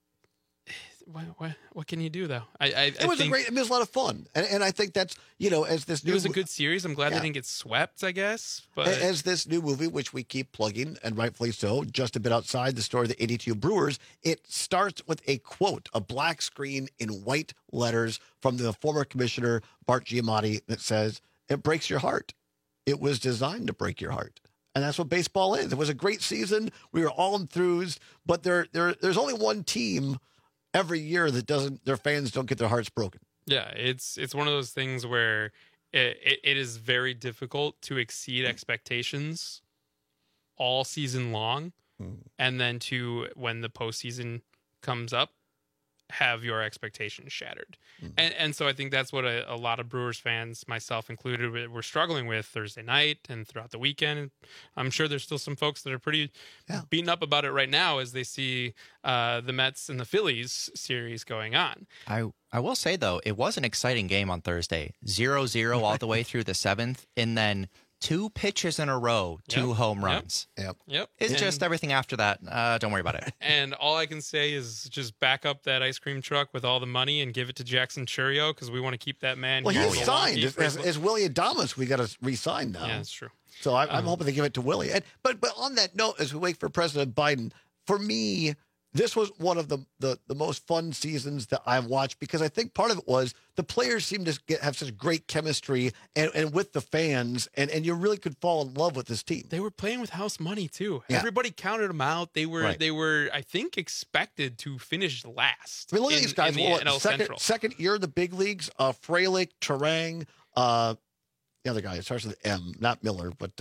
What can you do, though? It was a lot of fun, and I think that's, as this new. It was a good series. I'm glad they didn't get swept, I guess. But as this new movie, which we keep plugging, and rightfully so, just a bit outside the story of the 82 Brewers, it starts with a quote, a black screen in white letters from the former commissioner Bart Giamatti that says, "It breaks your heart. It was designed to break your heart." And that's what baseball is. It was a great season. We were all enthused, but there's only one team every year that their fans don't get their hearts broken. Yeah, it's one of those things where it is very difficult to exceed expectations all season long, and then when the postseason comes up, have your expectations shattered. And so I think that's what a lot of Brewers fans, myself included, were struggling with Thursday night and throughout the weekend. I'm sure there's still some folks that are pretty beaten up about it right now as they see the Mets and the Phillies series going on. I will say, though, it was an exciting game on Thursday. 0-0 all the way through the seventh, and then 2 pitches in a row, 2 home runs. Yep. It's just everything after that. Don't worry about it. And all I can say is just back up that ice cream truck with all the money and give it to Jackson Chourio, because we want to keep that man. Well, he's signed. As Willie Adames, we got to re-sign now. Yeah, that's true. So I'm hoping they give it to Willie. But on that note, as we wait for President Biden, for me, this was one of the most fun seasons that I've watched, because I think part of it was the players seemed to have such great chemistry and with the fans, and you really could fall in love with this team. They were playing with house money too. Yeah. Everybody counted them out. They were I think expected to finish last. I mean, look at these guys. Second year in the big leagues. Frelick, Turang, the other guy. It starts with M, not Miller, but.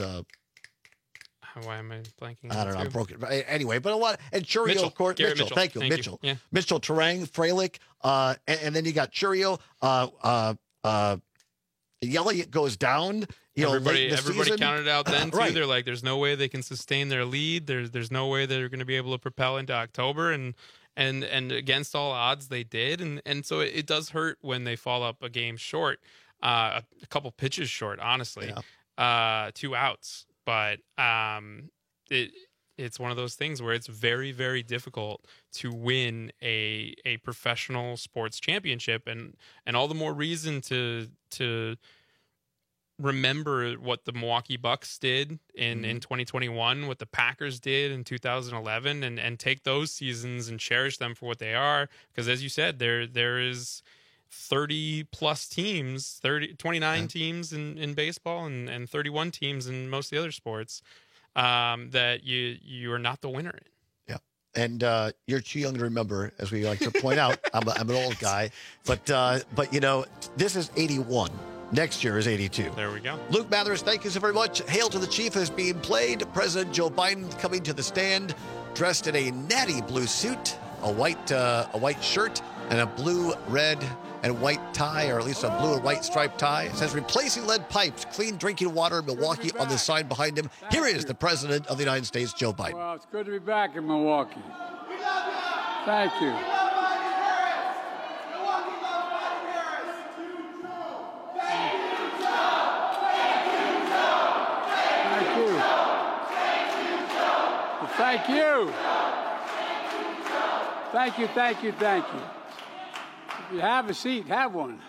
Why am I blanking? I don't know. I'm broken. Anyway, but a lot. And Chourio, of course. Mitchell. Thank you. Mitchell. Yeah. Mitchell, Turang, Frelick. And then you got Chourio. Yelich goes down. Everybody counted out then, too. Right. They're like, there's no way they can sustain their lead. There's no way they're going to be able to propel into October. And against all odds, they did. And so it does hurt when they fall up a game short. A couple pitches short, honestly. Yeah. 2 outs. But it's one of those things where it's very, very difficult to win a professional sports championship, and all the more reason to remember what the Milwaukee Bucks did in 2021, what the Packers did in 2011, and take those seasons and cherish them for what they are. Because as you said, there is 30 plus teams, 29 teams in baseball and 31 teams in most of the other sports that you are not the winner in. Yeah. And you're too young to remember, as we like to point out. I'm an old guy, but this is 81. Next year is 82. There we go. Luke Mathers, thank you so very much. Hail to the Chief is being played. President Joe Biden coming to the stand, dressed in a natty blue suit, a white shirt, and a blue, red, and white tie, or at least a blue and white striped tie. It says, "Replacing lead pipes, clean drinking water in Milwaukee" on the sign behind him. Here is the President of the United States, Joe Biden. Well, it's good to be back in Milwaukee. Thank you. Thank you. Thank you, thank you, thank you. If you have a seat, have one.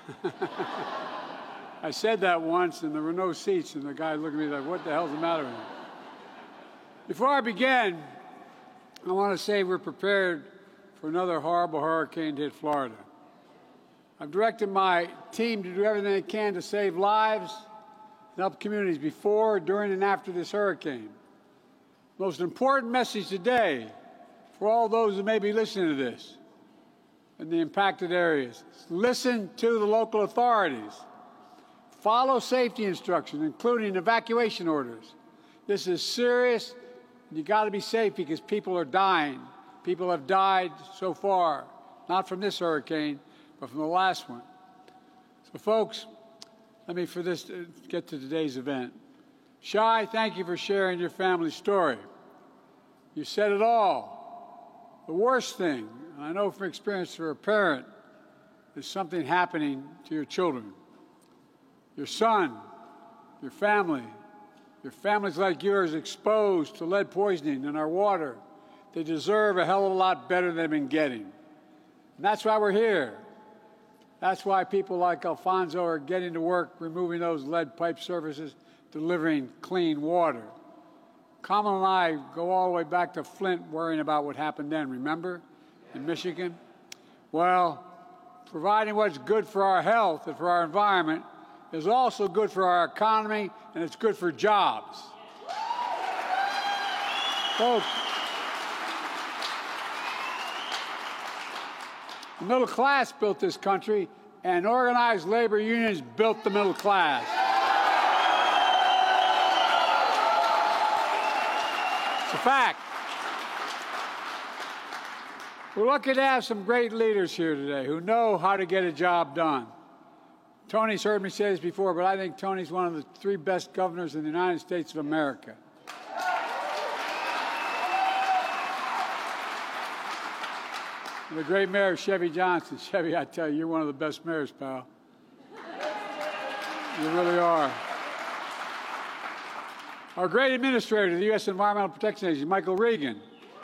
I said that once, and there were no seats, and the guy looked at me like, what the hell's the matter with him? Before I begin, I want to say we're prepared for another horrible hurricane to hit Florida. I've directed my team to do everything they can to save lives and help communities before, during, and after this hurricane. Most important message today for all those who may be listening to this in the impacted areas: listen to the local authorities. Follow safety instructions, including evacuation orders. This is serious. You got to be safe because people are dying. People have died so far, not from this hurricane, but from the last one. So, folks, let me get to today's event. Shai, thank you for sharing your family story. You said it all. The worst thing, and I know from experience for a parent, is something happening to your children. Your son, your families like yours exposed to lead poisoning in our water. They deserve a hell of a lot better than they've been getting. And that's why we're here. That's why people like Alfonso are getting to work removing those lead pipe surfaces, delivering clean water. Kamala and I go all the way back to Flint worrying about what happened then, remember, in Michigan? Well, providing what's good for our health and for our environment is also good for our economy, and it's good for jobs. Folks, the middle class built this country, and organized labor unions built the middle class. It's a fact. We're lucky to have some great leaders here today who know how to get a job done. Tony's heard me say this before, but I think Tony's one of the 3 best governors in the United States of America. And the great mayor, Chevy Johnson. Chevy, I tell you, you're one of the best mayors, pal. You really are. Our great administrator of the U.S. Environmental Protection Agency, Michael Regan.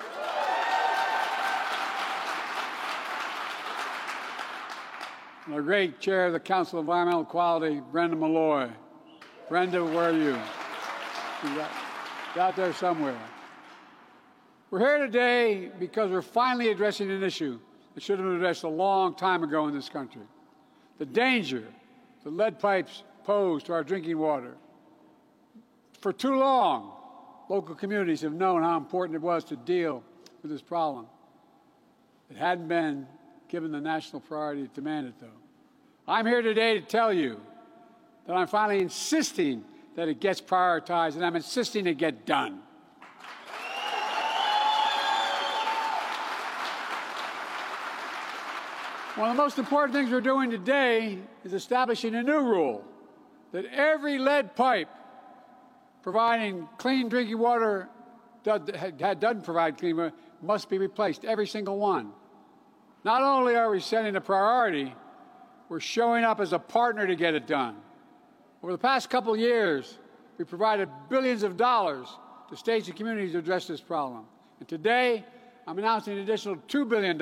And our great chair of the Council of Environmental Quality, Brenda Malloy. Brenda, where are you? She's out there somewhere. We're here today because we're finally addressing an issue that should have been addressed a long time ago in this country. The danger that lead pipes pose to our drinking water. For too long, local communities have known how important it was to deal with this problem. It hadn't been given the national priority that demanded, though. I'm here today to tell you that I'm finally insisting that it gets prioritized, and I'm insisting it get done. One of the most important things we're doing today is establishing a new rule that every lead pipe providing clean drinking water doesn't provide clean water must be replaced, every single one. Not only are we setting a priority, we're showing up as a partner to get it done. Over the past couple of years, we provided billions of dollars to states and communities to address this problem. And today, I'm announcing an additional $2 billion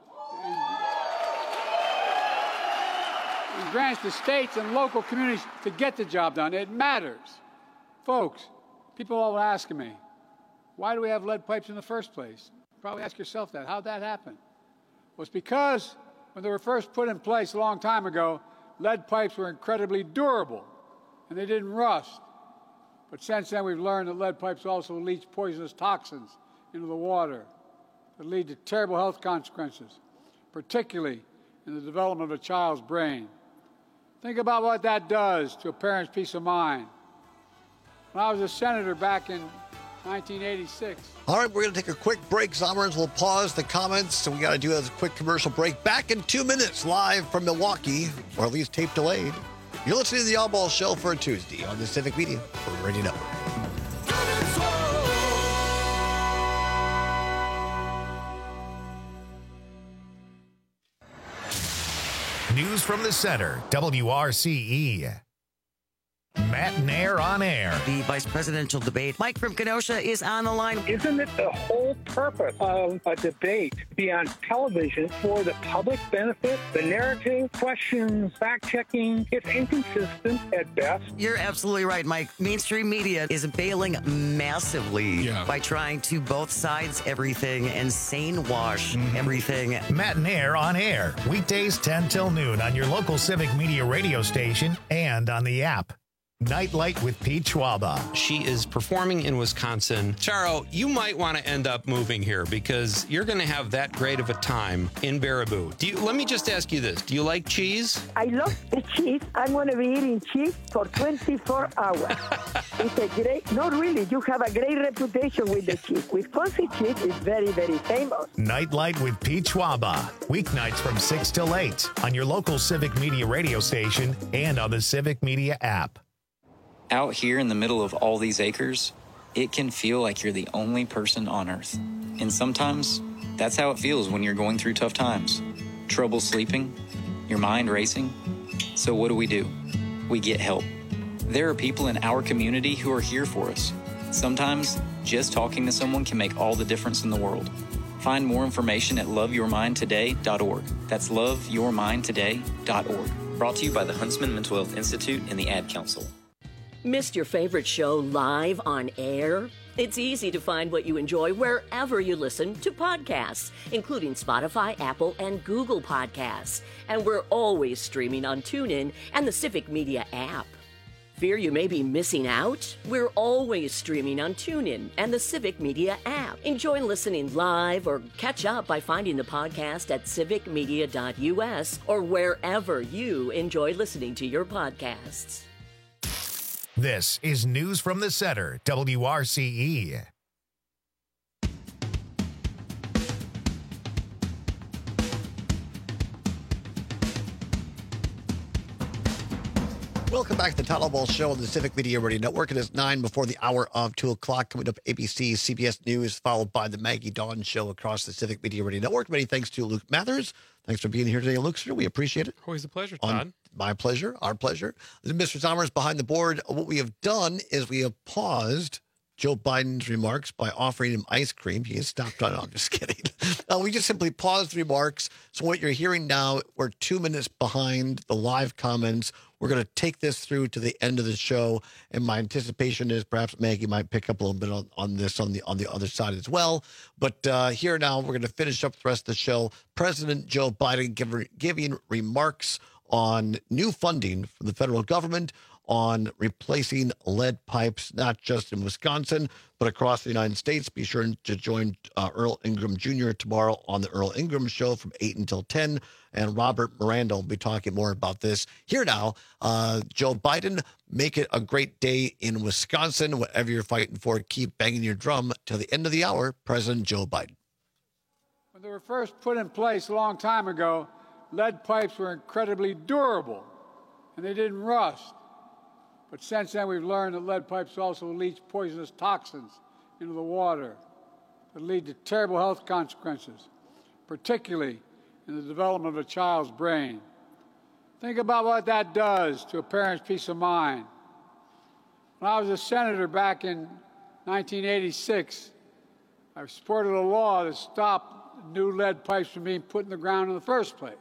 in grants to states and local communities to get the job done. It matters. Folks, people are always asking me, why do we have lead pipes in the first place? Probably ask yourself that. How'd that happen? Well, it's because when they were first put in place a long time ago, lead pipes were incredibly durable, and they didn't rust. But since then, we've learned that lead pipes also leach poisonous toxins into the water that lead to terrible health consequences, particularly in the development of a child's brain. Think about what that does to a parent's peace of mind. When I was a senator back in 1986. All right, we're going to take a quick break. Zomerins will pause the comments, so we got to do a quick commercial break. Back in 2 minutes, live from Milwaukee, or at least tape delayed. You're listening to the Oddball Show for a Tuesday on the Civic Media Radio Network. News from the center, WRCE. Matt Nair on air. The vice presidential debate. Mike from Kenosha is on the line. Isn't it the whole purpose of a debate to be on television for the public benefit? The narrative, questions, fact-checking, it's inconsistent at best. You're absolutely right, Mike. Mainstream media is bailing massively by trying to both sides everything and sane wash everything. Matt Nair on air. Weekdays 10 till noon on your local Civic Media radio station and on the app. Nightlight with Pete Schwaba. She is performing in Wisconsin. Charo, you might want to end up moving here because you're going to have that great of a time in Baraboo. Let me just ask you this. Do you like cheese? I love the cheese. I'm going to be eating cheese for 24 hours. It's a great, not really, you have a great reputation with the cheese. Wisconsin cheese is very, very famous. Nightlight with Pete Schwaba. Weeknights from 6 till 8 on your local Civic Media radio station and on the Civic Media app. Out here in the middle of all these acres, it can feel like you're the only person on Earth. And sometimes, that's how it feels when you're going through tough times. Trouble sleeping, your mind racing. So what do? We get help. There are people in our community who are here for us. Sometimes, just talking to someone can make all the difference in the world. Find more information at loveyourmindtoday.org. That's loveyourmindtoday.org. Brought to you by the Huntsman Mental Health Institute and the Ad Council. Missed your favorite show live on air? It's easy to find what you enjoy wherever you listen to podcasts, including Spotify, Apple, and Google Podcasts. And we're always streaming on TuneIn and the Civic Media app. Fear you may be missing out? We're always streaming on TuneIn and the Civic Media app. Enjoy listening live or catch up by finding the podcast at civicmedia.us or wherever you enjoy listening to your podcasts. This is News from the Center, WRCE. Welcome back to the Todd Ball Show on the Civic Media Radio Network. It is 9 before the hour of 2 o'clock. Coming up, ABC, CBS News, followed by the Maggie Dawn Show across the Civic Media Radio Network. Many thanks to Luke Mathers. Thanks for being here today, Luke, sir. We appreciate it. Always a pleasure, Todd. My pleasure. Our pleasure. Mr. Sommers behind the board. What we have done is we have paused Joe Biden's remarks by offering him ice cream. He has stopped on. I'm just kidding. We just simply paused remarks. So what you're hearing now, we're 2 minutes behind the live comments. We're going to take this through to the end of the show, and my anticipation is perhaps Maggie might pick up a little bit on this on the other side as well. But here now, we're going to finish up the rest of the show. President Joe Biden giving remarks on new funding from the federal government on replacing lead pipes, not just in Wisconsin, but across the United States. Be sure to join Earl Ingram Jr. tomorrow on the Earl Ingram Show from 8 until 10. And Robert Miranda will be talking more about this. Here now, Joe Biden, make it a great day in Wisconsin. Whatever you're fighting for, keep banging your drum till the end of the hour. President Joe Biden. When they were first put in place a long time ago, lead pipes were incredibly durable, and they didn't rust. But since then, we've learned that lead pipes also leach poisonous toxins into the water that lead to terrible health consequences, particularly in the development of a child's brain. Think about what that does to a parent's peace of mind. When I was a senator back in 1986, I supported a law that stopped new lead pipes from being put in the ground in the first place.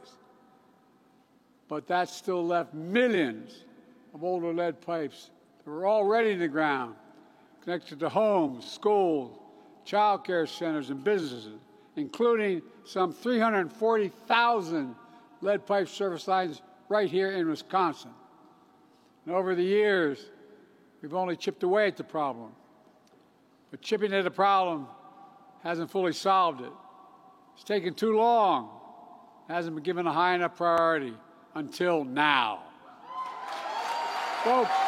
But that still left millions of older lead pipes that were already in the ground, connected to homes, schools, child care centers, and businesses, including some 340,000 lead pipe service lines right here in Wisconsin. And over the years, we've only chipped away at the problem. But chipping at the problem hasn't fully solved it. It's taken too long. It hasn't been given a high enough priority until now. Folks,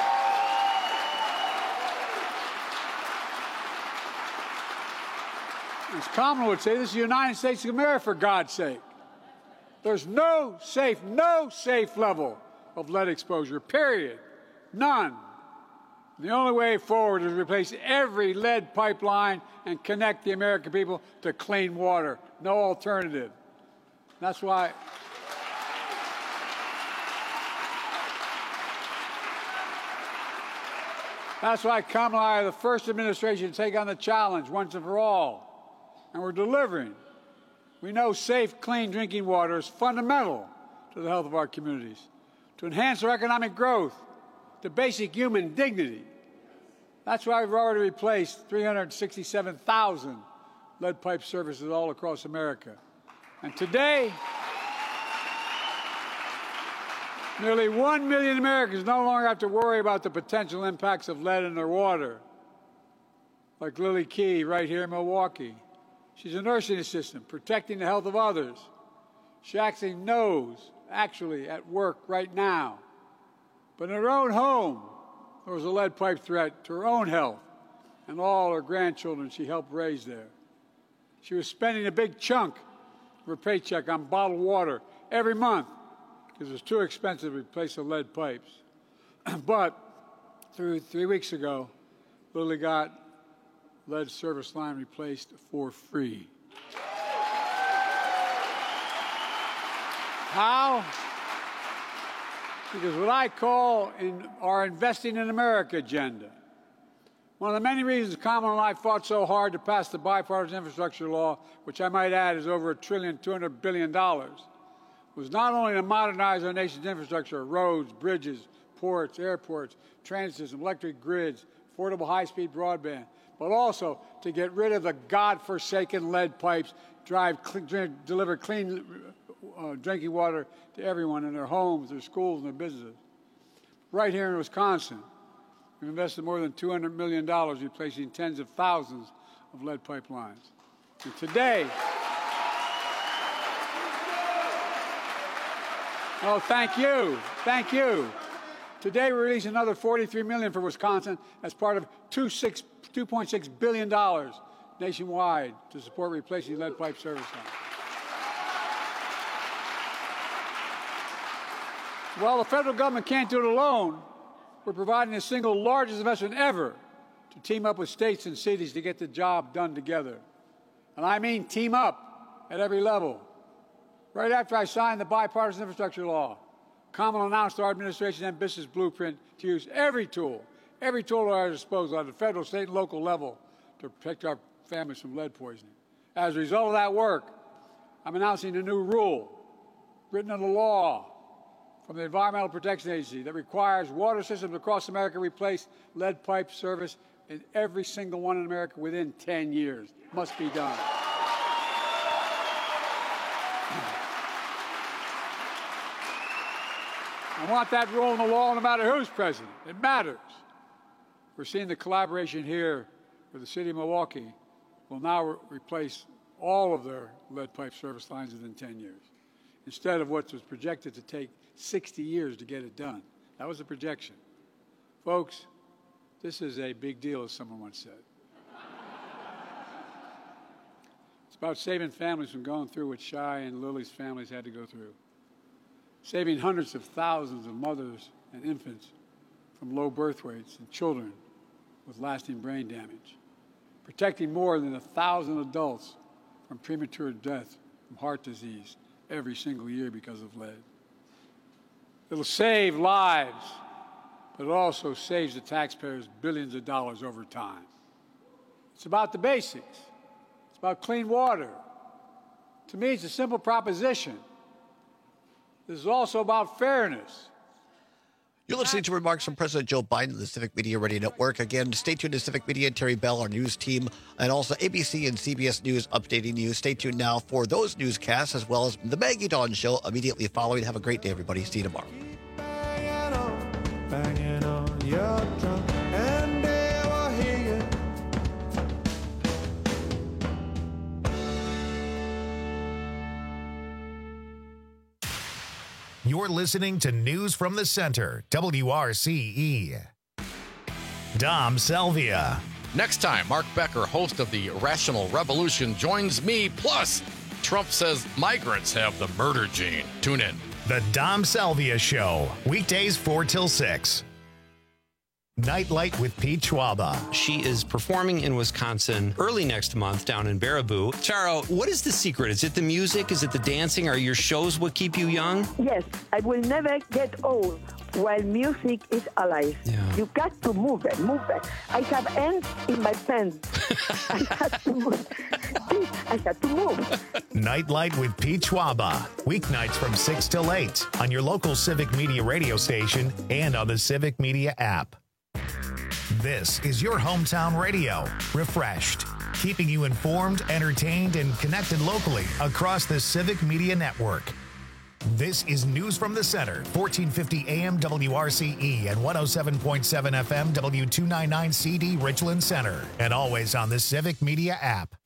as Kamala would say, this is the United States of America, for God's sake. There's no safe level of lead exposure, period. None. The only way forward is to replace every lead pipeline and connect the American people to clean water. No alternative. That's why. That's why Kamala and I are the first administration to take on the challenge once and for all. And we're delivering. We know safe, clean drinking water is fundamental to the health of our communities, to enhance our economic growth, to basic human dignity. That's why we've already replaced 367,000 lead pipe services all across America. And today, nearly 1 million Americans no longer have to worry about the potential impacts of lead in their water. Like Lily Key right here in Milwaukee. She's a nursing assistant protecting the health of others. She actually knows, at work right now. But in her own home, there was a lead pipe threat to her own health and all her grandchildren she helped raise there. She was spending a big chunk of her paycheck on bottled water every month because it was too expensive to replace the lead pipes. But 3 weeks ago, Lily got lead service line replaced for free. How? Because what I call our Investing in America agenda. One of the many reasons Kamala and I fought so hard to pass the bipartisan infrastructure law, which I might add is over $1.2 trillion, was not only to modernize our nation's infrastructure, roads, bridges, ports, airports, transit system, electric grids, affordable high-speed broadband, but also to get rid of the godforsaken lead pipes, deliver clean drinking water to everyone in their homes, their schools, and their businesses. Right here in Wisconsin, we've invested more than $200 million replacing tens of thousands of lead pipelines. And today, oh, thank you. Today, we release another $43 million for Wisconsin as part of $2.6 billion nationwide to support replacing lead pipe service lines. While the federal government can't do it alone, we're providing the single largest investment ever to team up with states and cities to get the job done together. And I mean team up at every level. Right after I signed the bipartisan infrastructure law, Kamala announced our administration's ambitious blueprint to use every tool at our disposal at the federal, state, and local level to protect our families from lead poisoning. As a result of that work, I'm announcing a new rule written into law from the Environmental Protection Agency that requires water systems across America replace lead pipe service in every single one in America within 10 years. Must be done. I want that rule in the law no matter who's president. It matters. We're seeing the collaboration here with the city of Milwaukee will now replace all of their lead pipe service lines within 10 years, instead of what was projected to take 60 years to get it done. That was a projection. Folks, this is a big deal, as someone once said. It's about saving families from going through what Shai and Lily's families had to go through. Saving hundreds of thousands of mothers and infants from low birth weights and children with lasting brain damage. Protecting more than 1,000 adults from premature death from heart disease every single year because of lead. It'll save lives, but it also saves the taxpayers billions of dollars over time. It's about the basics. It's about clean water. To me, it's a simple proposition. This is also about fairness. You're listening to remarks from President Joe Biden of the Civic Media Radio Network. Again, stay tuned to Civic Media and Terry Bell, our news team, and also ABC and CBS News updating you. Stay tuned now for those newscasts, as well as the Maggie Dawn Show immediately following. Have a great day, everybody. See you tomorrow. Banging on your drum, and they will hear you. You're listening to News from the Center, WRCE. Dom Salvia. Next time, Mark Becker, host of the Irrational Revolution, joins me. Plus, Trump says migrants have the murder gene. Tune in. The Dom Salvia Show, weekdays 4 till 6. Nightlight with Pete Schwaba. She is performing in Wisconsin early next month down in Baraboo. Charo, what is the secret? Is it the music? Is it the dancing? Are your shows what keep you young? Yes, I will never get old. while music is alive. You got to move it. I have ants in my pants. I had to move. I had to move. Nightlight with Pete Schwaba. Weeknights from 6 till 8 on your local Civic Media radio station and on the Civic Media app. This is your hometown radio, refreshed, keeping you informed, entertained, and connected locally across the Civic Media Network. This is News from the Center, 1450 AM WRCE and 107.7 FM W299CD Richland Center, and always on the Civic Media app.